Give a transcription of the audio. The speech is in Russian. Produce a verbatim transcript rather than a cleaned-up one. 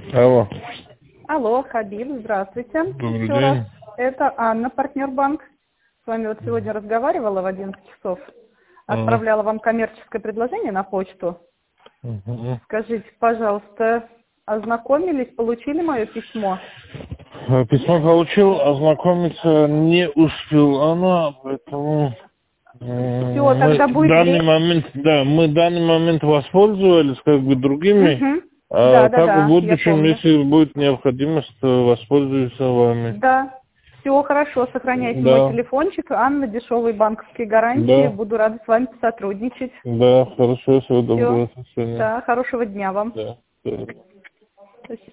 Алло. Алло, Хабиб, здравствуйте. Добрый Еще день. раз. Это Анна, партнер банк. С вами вот сегодня разговаривала в одиннадцать часов. Ага. Отправляла вам коммерческое предложение на почту. Мгм. Скажите, пожалуйста, ознакомились, получили мое письмо? Э, Письмо получил, ознакомиться не успел она, поэтому м, Все, мы тогда в будет данный время. момент, да, мы в данный момент воспользовались как бы другими, Угу. а Да, да, так в да, я будущем, помню. если будет необходимость, то воспользуемся вами. Да. Все хорошо, сохраняйте мой Да, телефончик. Анна, дешевые банковские гарантии. да, Буду рада с вами сотрудничать. да, хорошо, всего Все. доброго, до свидания. Да, хорошего дня вам. Да, да. Спасибо.